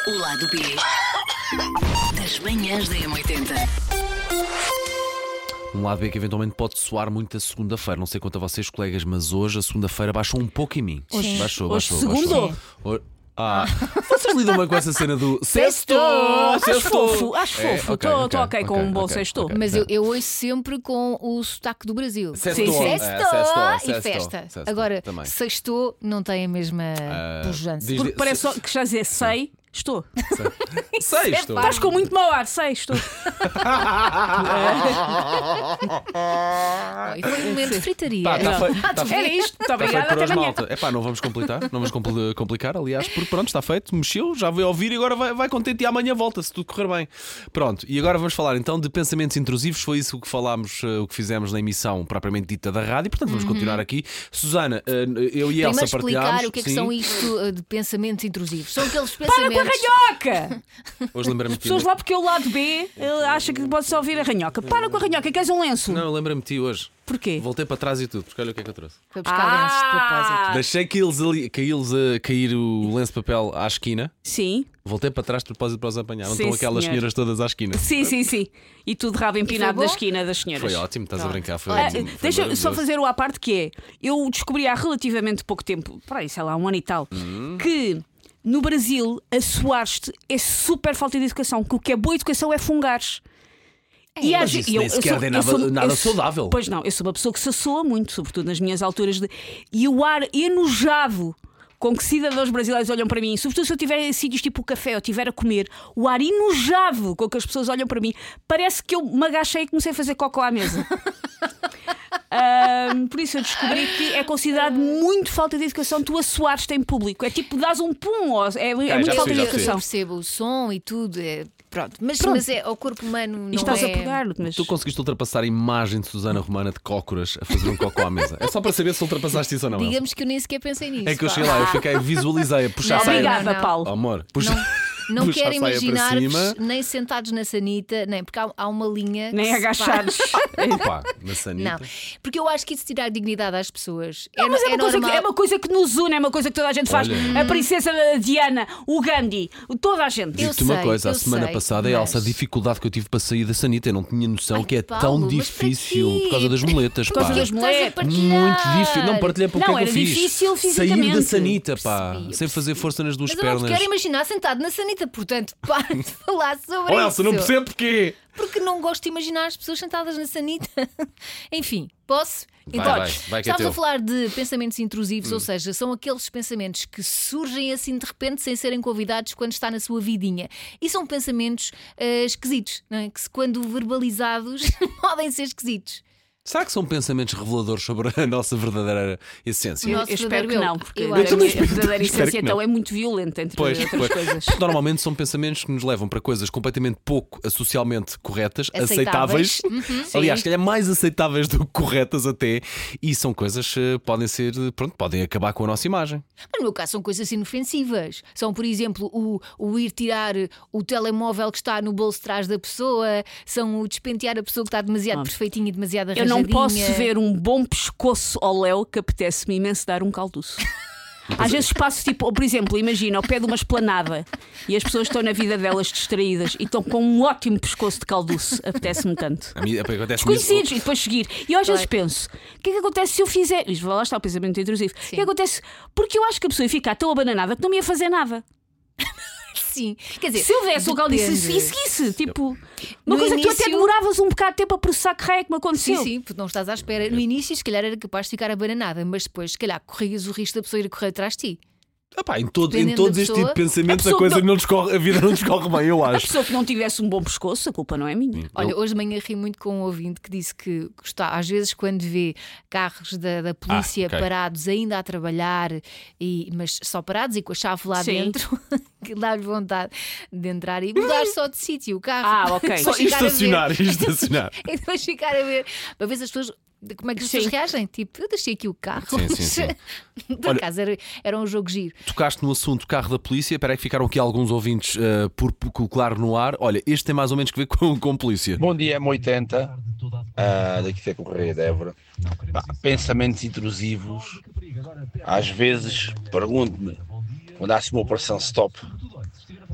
O lado B das manhãs da M80. Um lado B que eventualmente pode soar muito a segunda-feira. Não sei quanto a vocês, colegas, mas hoje a segunda-feira baixou um pouco em mim. Baixou. Segundou. Vocês lidam bem com essa cena do Sextou. Acho fofo. Estou ok, ok com um bom sextou. ok. Mas eu ouço sempre com o sotaque do Brasil. Sextou. Sim, sim. Sextou e festa. Agora, também. sextou não tem a mesma pujança. diz- Porque parece só que já dizer sei, estou. Sexto. Estás com muito mau ar, sei, estou. E foi um momento de fritaria. Era isto. Muito obrigada, Por até hoje, amanhã. malta. Não vamos complicar, aliás, porque pronto, está feito, mexeu, já veio ouvir e agora vai contente e amanhã volta, se tudo correr bem. Pronto, e agora vamos falar então de pensamentos intrusivos. Foi isso que falámos, o que fizemos na emissão propriamente dita da rádio, portanto vamos continuar aqui. Susana, eu e Elsa Primeiro explicar partilhámos. o que é que sim. são isto de pensamentos intrusivos. São aqueles Para com a pensamentos. ranhoca! Hoje lembrei-me As pessoas lá porque é o lado B acha que pode só ouvir a ranhoca. Para com a ranhoca, queres um lenço? Não, lembrei-me de ti hoje. Porquê? Voltei para trás e tudo, porque olha o que é que eu trouxe. Foi buscar lenços de propósito. Deixei cair o lenço de papel à esquina. Sim, Voltei para trás de propósito para os apanhar. Não Sim, estão aquelas senhor. senhoras todas à esquina. sim. E tudo rabo empinado foi da bom? esquina das senhoras. Foi ótimo, estás a brincar. Foi, Olha, foi Deixa eu só maravilhoso. fazer o à parte que é. Eu descobri há relativamente pouco tempo, para aí, sei lá, um ano e tal, que no Brasil assoar-te é super falta de educação, que o que é boa educação é fungares. E Mas isso nem sequer é nada saudável. Pois não, eu sou uma pessoa que se assoa muito, sobretudo nas minhas alturas de. E o ar enojado com que cidadãos brasileiros olham para mim, sobretudo se eu estiver em sítios tipo o café ou estiver a comer, o ar enojado com que as pessoas olham para mim, parece que eu me agachei e comecei a fazer cocó à mesa. Por isso eu descobri que é considerado muito falta de educação tu assoares-te em público. É tipo, dás um pum, é muito já falta percebi, de já Eu educação. percebo o som e tudo. Pronto. Mas é o corpo humano. Não E estás é... a pegar, mas. Tu conseguiste ultrapassar a imagem de Susana Romana de cócoras a fazer um cocó à mesa. É só para saber se ultrapassaste isso ou não. Elsa. Digamos que eu nem sequer pensei nisso. É que eu pá. cheguei lá, eu fiquei, visualizei a puxar a Não, saia. Obrigada, não. Paulo. Oh, amor, puxa. Não puxa quero a saia para imaginar-vos cima. nem sentados na sanita, nem porque há uma linha. que Nem separa- agachados. Pá, na sanita. Não, porque eu acho que isso tirar dignidade às pessoas. Não, mas é normal. uma coisa que nos une, é uma coisa que toda a gente faz. Olha. A princesa Diana, o Gandhi, toda a gente. Eu Digo-te uma sei, coisa, a eu semana sei, passada, mas- Elsa, a dificuldade que eu tive para sair da sanita, eu não tinha noção Ai, que é Paulo, tão mas para difícil quê? por causa das muletas, Por causa pá. das Estás a mulheres. partilhar. Muito difícil. Não partilhei porque Não, é que eu era fiz. difícil Sair fisicamente. da sanita, pá. Percebi, eu Sem fazer força nas duas Mas eu não pernas. te quero imaginar sentado na sanita, portanto, para de falar sobre Oh, isso. Elsa, não percebo porquê. Porque não gosto de imaginar as pessoas sentadas na sanita. Enfim, posso? Vai, que é Estamos teu. a falar de pensamentos intrusivos, ou seja, são aqueles pensamentos que surgem assim de repente sem serem convidados quando está na sua vidinha. E são pensamentos esquisitos, não é? Que quando verbalizados podem ser esquisitos. Será que são pensamentos reveladores sobre a nossa verdadeira essência? Nosso Eu espero que verdadeiro não, eu. porque Eu a acho minha que- verdadeira espero essência que então não. é muito violenta, entre Pois, outras coisas. Porque normalmente são pensamentos que nos levam para coisas completamente pouco socialmente corretas, aceitáveis. Aliás, se calhar mais aceitáveis do que corretas até. E são coisas que podem ser, pronto, podem acabar com a nossa imagem. Mas no meu caso são coisas inofensivas. São, por exemplo, o ir tirar o telemóvel que está no bolso de trás da pessoa, são o despentear a pessoa que está demasiado perfeitinha e demasiado Eu arranjadinha. não posso ver um bom pescoço ao Léo que apetece-me imenso dar um calduço. Às vezes passo tipo, ou, por exemplo, imagina ao pé de uma esplanada e as pessoas estão na vida delas distraídas e estão com um ótimo pescoço de calduço, apetece-me tanto. A mim acontece Desconhecidos e depois seguir. E eu às vezes penso: o que é que acontece se eu fizer? Isto lá está o pensamento intrusivo. O que é que acontece? Porque eu acho que a pessoa ia ficar tão abananada que não me ia fazer nada. Sim, quer dizer, Se eu desse o calduço e depende. seguisse, tipo, uma No coisa que tu até início- demoravas um bocado de tempo a processar que raio é que me aconteceu. Sim, porque não estás à espera. No início, se calhar era capaz de ficar abananada, mas depois, se calhar, corrias o risco da pessoa ir a correr atrás de ti. em Dependendo todos da este tipo pessoa, de pensamentos a a pessoa coisa que não descorre, a vida não descorre bem, eu A acho. pessoa que não tivesse um bom pescoço, a culpa não é minha. Olha, hoje de manhã ri muito com um ouvinte que disse que está, às vezes, quando vê carros da polícia ok. parados ainda a trabalhar, mas só parados e com a chave lá Sim. dentro, que dá-lhe vontade de entrar e mudar só de sítio o carro. Ok. Depois Só ficar a ver. estacionar. E depois ficar a ver para ver se as pessoas. Como é que as pessoas Sim. reagem? Tipo, eu deixei aqui o carro. Sim. Por Olha- acaso era um jogo giro. Tocaste no assunto carro da polícia. Espera aí que ficaram aqui alguns ouvintes por colocar no ar. Olha, este tem mais ou menos que ver com polícia. Bom dia, M80. Daqui é Correia de Évora. Pensamentos intrusivos. Às vezes pergunto-me, quando há assim uma operação stop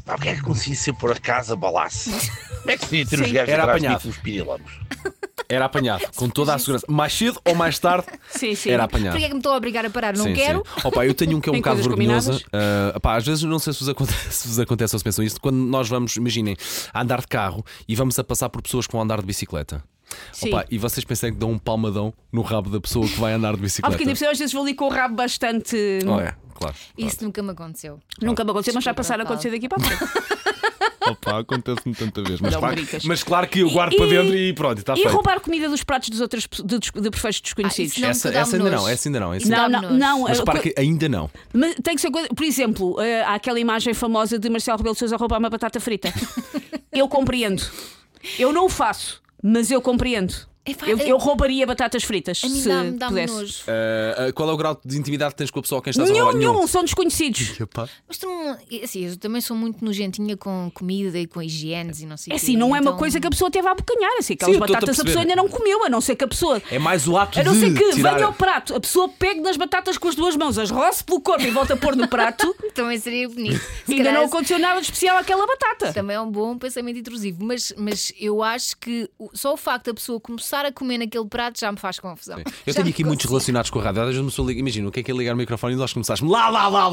Porque é que consegui ser por acaso balasse? Como é que se ter os Sim. gajos Era atrás de mim apanhado. com os pirilampos? Era apanhado, com toda a segurança. Mais cedo ou mais tarde, Sim, sim. era apanhado. Porquê é que me estou a obrigar a parar? Não Sim, quero. sim. Opa, eu tenho um que é um Tem bocado coisas vergonhosa. combinadas? Às vezes, não sei se vos acontece, se vos acontece ou se pensam isto, quando nós vamos, imaginem, a andar de carro e vamos a passar por pessoas que vão andar de bicicleta. Sim. Opa, e vocês pensam que dão um palmadão no rabo da pessoa que vai andar de bicicleta? Porque ainda por cima, às vezes vou ali com o rabo bastante. Oh, é, claro. Isso nunca me aconteceu. Nunca me aconteceu, mas vai passar a Paulo. acontecer daqui para a frente. Opa, acontece-me tanta vez. Mas, Não claro, brincas. mas claro que eu guardo para dentro e pronto, está E feito. roubar comida dos pratos dos outros de perfeitos desconhecidos. isso não. Essa dá-me ainda nojo. não, essa ainda não. Isso dá-me não, nojo. não. Mas repara que ainda não. Mas tem que ser coisa. Por exemplo, há aquela imagem famosa de Marcelo Rebelo de Sousa roubar uma batata frita. Eu compreendo. Eu não o faço, mas eu compreendo. Epá, Eu roubaria batatas fritas A mim se dá-me pudesse. nojo. Qual é o grau de intimidade que tens com a pessoa a quem estás a roubar? Nenhum, são desconhecidos. Epá. Mas tu não. Assim, eu também sou muito nojentinha com comida e com higienes e não sei É o quê. assim, não é uma Então, coisa que a pessoa teve a abocanhar. Assim, aquelas Sim, eu estou-te a batatas a pessoa perceber. ainda não comeu, a não ser que a pessoa. É mais o ato A não ser de que tirar... venha ao prato, a pessoa pegue nas batatas com as duas mãos, as roce pelo corpo e volta a pôr no prato. Também seria bonito. Se Ainda calhar não aconteceu nada de especial àquela batata. Também é um bom pensamento intrusivo. Mas eu acho que só o facto da pessoa começar a comer naquele prato já me faz confusão. Eu Já tenho me aqui muitos consigo. relacionados com a rádio. Às vezes uma pessoa liga, imagina, o que é ligar o microfone e nós começássemos lá.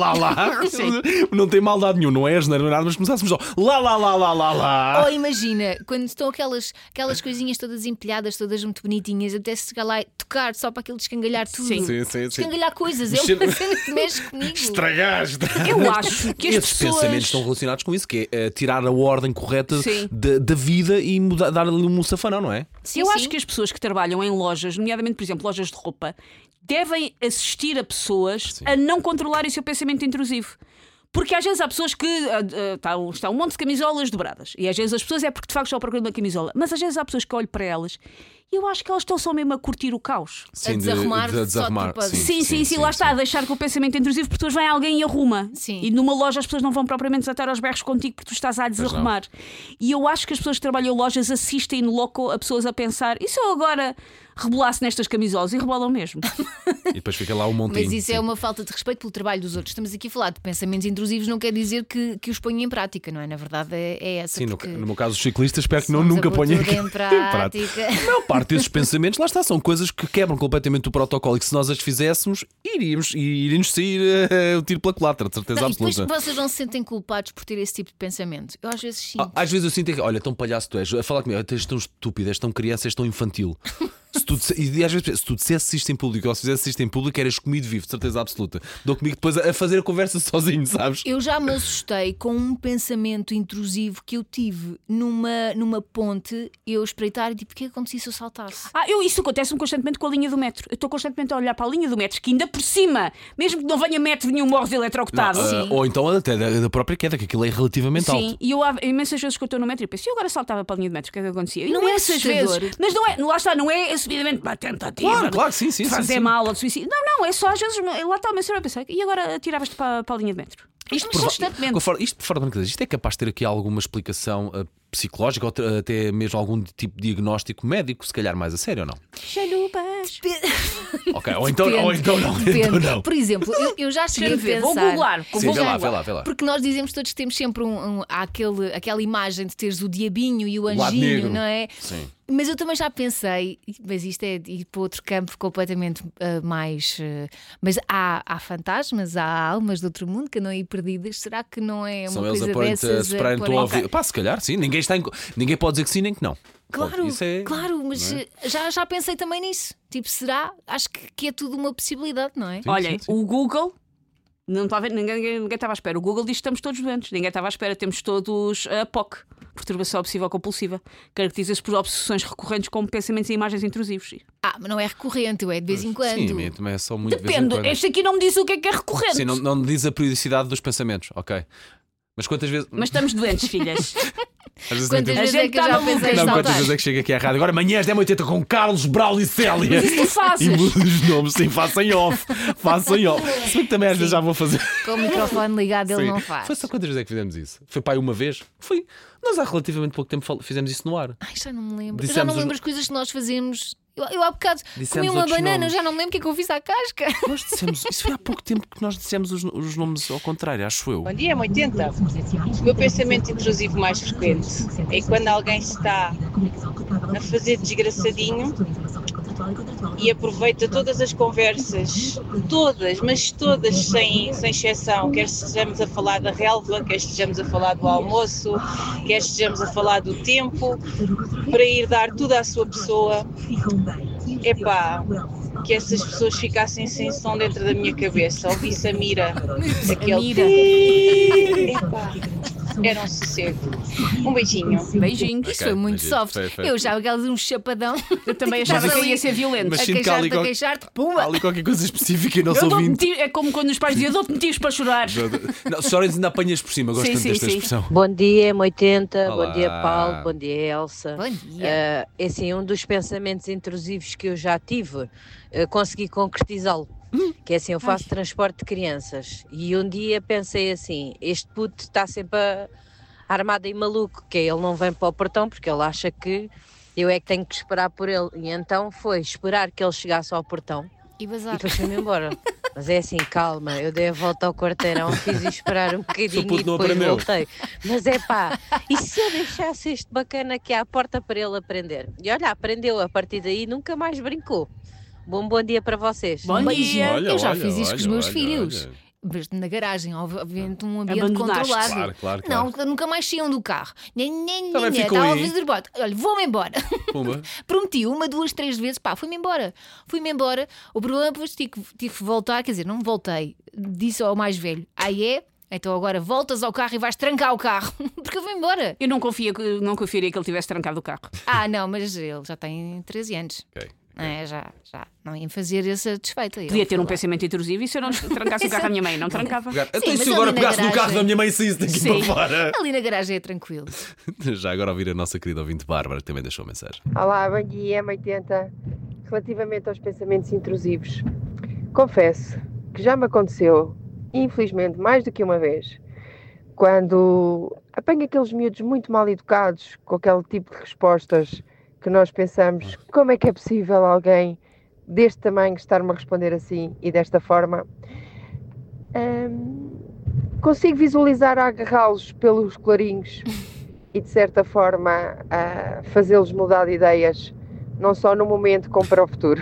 Não tem maldade nenhum, não é nada, mas começássemos só lá. Ou imagina, quando estão aquelas coisinhas todas empilhadas, todas muito bonitinhas, apetece chegar lá e tocar só para aquilo descangalhar tudo. Sim. Sim. Descangalhar coisas, é Mexer- uma cena que mexe comigo. Estragaste. Eu acho que as Esses pessoas. pensamentos estão relacionados com isso, que é tirar a ordem correta Sim. da vida e dar-lhe um safanão, não é? Sim, Eu sim. acho que as pessoas que trabalham em lojas, nomeadamente, por exemplo, lojas de roupa, devem assistir a pessoas a não controlarem o seu pensamento intrusivo. Porque às vezes há pessoas que está um monte de camisolas dobradas e às vezes as pessoas é porque de facto estão à procura de uma camisola, mas às vezes há pessoas que olham para elas e eu acho que elas estão só mesmo a curtir o caos. Sim, desarrumar só desarrumar. tipo a- Sim, lá está, a deixar com o pensamento intrusivo porque depois vem alguém e arruma. Sim. E numa loja as pessoas não vão propriamente desatar aos berros contigo porque tu estás a desarrumar. E eu acho que as pessoas que trabalham em lojas assistem no loco a pessoas a pensar: e se eu agora rebolasse nestas camisolas? E rebolam mesmo. E depois fica lá um montinho. Mas isso é uma falta de respeito pelo trabalho dos outros. Estamos aqui a falar de pensamentos intrusivos, não quer dizer que os ponham em prática, não é? Na verdade é essa. Sim, porque no meu caso, os ciclistas, espero que somos nunca a pôr ponham tudo em prática. A maior parte desses pensamentos, lá está, são coisas que quebram completamente o protocolo e que se nós as fizéssemos, iríamos sair o tiro pela culatra, de certeza Não, e depois absoluta. vocês não se sentem culpados por ter esse tipo de pensamento? Eu às vezes sinto. Às vezes eu sinto que, olha, tão palhaço tu és, a falar comigo, és tão estúpido, és tão criança, és tão infantil. E às vezes, se tu dissesses isto em público ou se fizesses isto em público, eras comido vivo, de certeza absoluta. Dou comigo depois a fazer a conversa sozinho, sabes? Eu já me assustei com um pensamento intrusivo que eu tive numa ponte, eu espreitar e tipo, o que acontecia se eu saltasse? Isso acontece-me constantemente com a linha do metro. Eu estou constantemente a olhar para a linha do metro, que ainda por cima, mesmo que não venha metro nenhum, morres eletrocutado. Sim. Ou então até da própria queda, que aquilo é relativamente Sim, alto. e eu há imensas vezes que eu estou no metro e penso, e eu agora saltava para a linha de metro, o que é que acontecia? Não é Imensas assustador? vezes. Mas não é, lá está, não é assumidamente uma tentativa Claro, sim, de fazer mal ou de suicídio. Não, é só às vezes, lá está o meu cérebro a pensar, e agora atiravas-te para a linha de metro? Isto constantemente. Isto por fora de brincadeira, isto é capaz de ter aqui alguma explicação psicológica ou até mesmo algum tipo de diagnóstico médico, se calhar mais a sério ou não? Chalupas. Ok, ou então não. Depende. Então não. Por exemplo, eu já cheguei a Ver, pensar. vou googlar. Sim, vê lá. Porque nós dizemos todos que temos sempre aquela imagem de teres o diabinho e o lado anjinho, negro. não é? Sim. Mas eu também já pensei, mas isto é ir para outro campo completamente mais. Mas há fantasmas, há almas do outro mundo que andam aí perdidas. Será que não é uma São eles coisa a porem-te a dessas? separar em tua vida. Pá, se calhar, sim. Ninguém pode dizer que sim nem que não. Claro, Isso é... claro, mas não é? já pensei também nisso. Tipo, será? Acho que é tudo uma possibilidade, não é? Olha, sim. o Google. Não está a ver, ninguém estava à espera. O Google diz que estamos todos doentes. Ninguém estava à espera. Temos todos a POC, perturbação obsessiva compulsiva. Caracteriza-se por obsessões recorrentes como pensamentos e imagens intrusivos. Mas não é recorrente, é de vez em quando. Sim, também é só muito de vez em Depende. quando. Este aqui não me diz o que é recorrente. Sim, não diz a periodicidade dos pensamentos, ok. Mas quantas vezes. Mas estamos doentes, filhas. Às vezes Quantas não vezes gente é que eu tá já maluca. pensei em Não, quantas saltar? vezes é que chega aqui à rádio? Agora amanhã 10h80 com Carlos, Braulio e Célia. Mas isso tu fazes. E mudo os nomes, sim, façam em off. Façam em off. Se bem que também às vezes já vou fazer. Com o microfone ligado, ele Sim. não faz. Foi só quantas vezes é que fizemos isso? Foi para aí uma vez? Foi. Nós há relativamente pouco tempo fizemos isso no ar. Ai, já não me lembro. Eu já Dissemos não me os- lembro as coisas que nós fazemos Eu há bocado Dissemos comi uma outros banana, nomes. já não me lembro o que é que eu fiz à casca. Nós dissemos, isso foi há pouco tempo que nós dissemos os nomes ao contrário, acho eu. Bom dia, 80. O meu pensamento intrusivo mais frequente é quando alguém está a fazer desgraçadinho e aproveita todas as conversas, todas, mas todas sem exceção, quer estejamos a falar da relva, quer estejamos a falar do almoço, quer estejamos a falar do tempo, para ir dar tudo à sua pessoa. Epá, que essas pessoas ficassem sem som dentro da minha cabeça. Ouvi Samira, aquele epá, era um sossego. Um beijinho. Beijinhos. Isso foi muito mas soft. foi. Eu já aquela de um chapadão. Eu também achava que ia ser violento. Mas A sinto que há ali queixar-te, a queixar-te, pumba! Há ali qualquer coisa específica e não Eu sou dou-te ouvinte. é como quando os pais diziam: eu dou-te motivos para chorar. Não, choras ainda apanhas por cima, gosto Sim, tanto sim, desta sim. expressão. Bom dia, M80, Olá. bom dia, Paulo, bom dia, Elsa. Bom dia. É assim, um dos pensamentos intrusivos que eu já tive, consegui concretizá-lo. Que é assim, eu faço transporte de crianças e um dia pensei assim, este puto está sempre armado e maluco, que é, ele não vem para o portão porque ele acha que eu é que tenho que esperar por ele. E então foi esperar que ele chegasse ao portão E e bazar. depois fui-me embora. Mas é assim, calma, eu dei a volta ao quarteirão, fiz esperar um bocadinho puto e não depois aprendeu. voltei. Mas é pá, e se eu deixasse este bacana aqui à porta para ele aprender? E olha, aprendeu, a partir daí nunca mais brincou. Bom dia para vocês. Bom dia. Olha, Eu já olha, fiz isto com os meus olha, filhos. olha. Mas na garagem, obviamente, um ambiente Abandonaste. controlado. Claro. Não, nunca mais saíam do carro. Também ficou Estava a aí. fazer bote. Olha, vou-me embora. Pumba. Prometi 1, 2, 3 vezes, pá, fui-me embora. O problema depois tive que voltar, quer dizer, não voltei. Disse ao mais velho: é? Então agora voltas ao carro e vais trancar o carro. Porque eu vou embora. Eu não confiaria que ele tivesse trancado o carro. Não, mas ele já tem 13 anos. Ok. Já. Não ia fazer essa desfeita. Podia ter um pensamento intrusivo e se eu não trancasse o carro à minha mãe, não trancava. Então, mas e se ali agora na pegasse no garagem- carro da minha mãe e saísse daqui Sim. para fora? Ali na garagem é tranquilo. Já agora ouvir a nossa querida ouvinte Bárbara, que também deixou a mensagem. Olá, bom dia, M80. Relativamente aos pensamentos intrusivos, confesso que já me aconteceu, infelizmente, mais do que uma vez, quando apanho aqueles miúdos muito mal educados, com aquele tipo de respostas que nós pensamos, como é que é possível alguém deste tamanho estar-me a responder assim e desta forma? Consigo visualizar a agarrá-los pelos colarinhos e de certa forma a fazê-los mudar de ideias, não só no momento como para o futuro.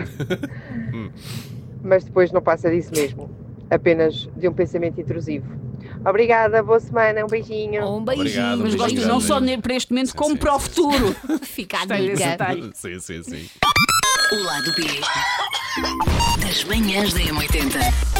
Mas depois não passa disso mesmo, apenas de um pensamento intrusivo. Obrigada, boa semana, um beijinho. Um beijinho. Obrigado, Mas gosto Obrigado. não só para este momento, Sim, como sim, para o sim, futuro. Fica a Gostei desse dica. detalhe. Sim. O lado B das manhãs da M80.